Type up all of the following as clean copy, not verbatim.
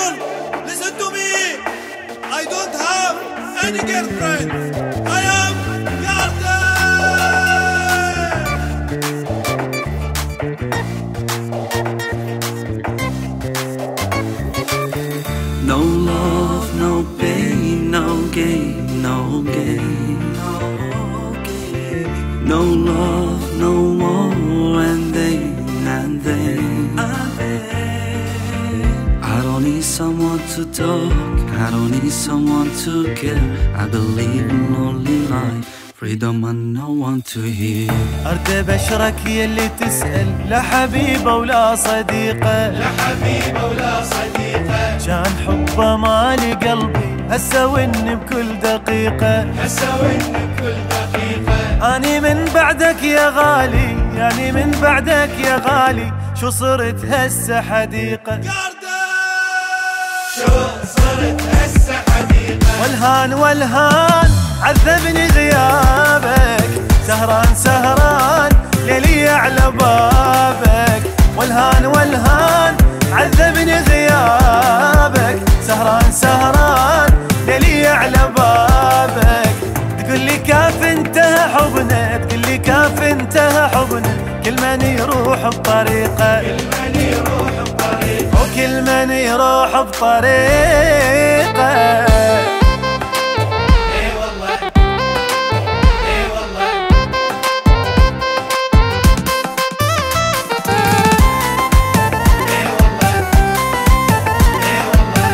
people, listen to me. I don't have any girlfriend. I am Garden. No love, no pain, no gain, no gain. No love, no more, and then. I don't need someone to talk, I don't need someone to care. I believe in lonely life, freedom and no one to hear. أرد بشرك يلي تسأل، لا حبيبة ولا صديقة، لا حبيبة ولا صديقة. كان حبه مالي قلبي هسه وني بكل دقيقة، هسه وني بكل دقيقة. أني من بعدك يا غالي، يعني من بعدك يا غالي، شو صرت هسه حديقة. شو صرت هسه حديقة. والهان والهان عذبني غيابك، سهران سهران ليلي على بابك. والهان والهان عذبني غيابك، سهران سهران ليلي على بابك. تقول لي كاف انتهى حبنا، تقول لي كاف انتهى حبنا، كل من يروح بطريقه، كل من يروح بطريقه، وكل من يروح بطريقه. اي والله اي والله. اي والله اي والله.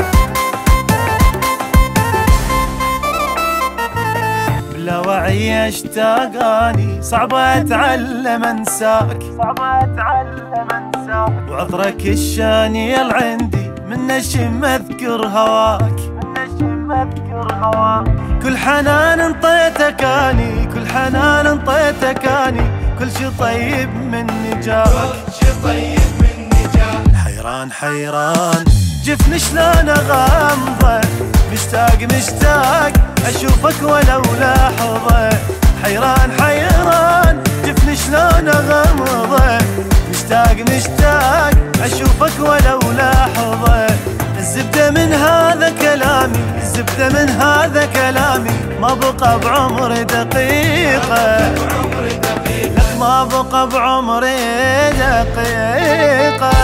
بلا وعي اشتاقاني، صعب اتعلم انساك، صعب اتعلم انساك. وعذرك الشاني عندي، من نشم اذكر هواك، من نشم اذكر هواك. كل حنان انطيتك اني، كل حنان انطيتك اني، كل شي طيب مني جاك، كل شي طيب مني جاك. حيران حيران جفني شلون اغمضه، مشتاق مشتاق اشوفك ولو لحظه. حيران حيران جفني شلون اغمضه، مشتاق مشتاق اشوفك ولو لحظه. الزبده من هذا كلامي، الزبده من هذا كلامي، ما بقى بعمري دقيقه، لك ما بقى بعمري دقيقه.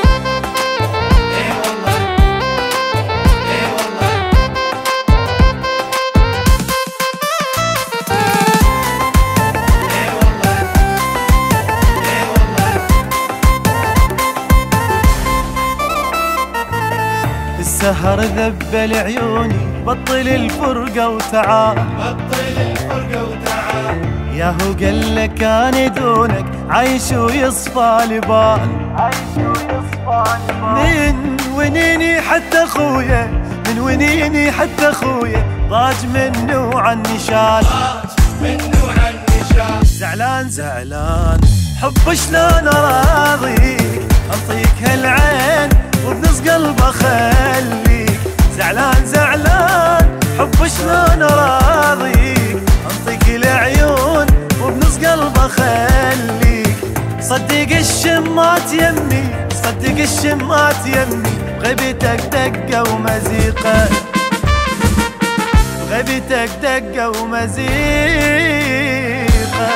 السهر ذبل عيوني، بطل الفرقة وتعال، بطل الفرقة وتعال. ياهو قال لك أنا دونك عايش ويصفى لبال، عايش ويصفى لبال. من ونيني حتى أخويا، من ونيني حتى أخويا، ضاج منه عني شال، ضاج منه عني شال. زعلان زعلان حب شلون أراضيك، أنطيك هالعين وبنص قلب أخليك. زعلان زعلان حب شلون أراضيك، أنطيك العيون وبنص قلب أخليك. صدق الشمات يمي، صدق الشمات يمي، بغيبتك دقة ومزيقة، بغيبتك دقة ومزيقة.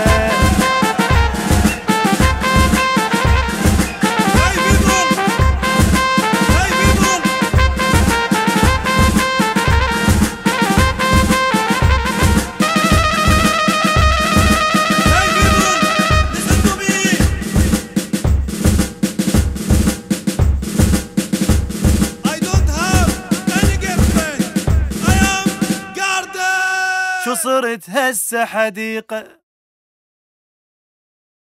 شو صرت هسه حديقة.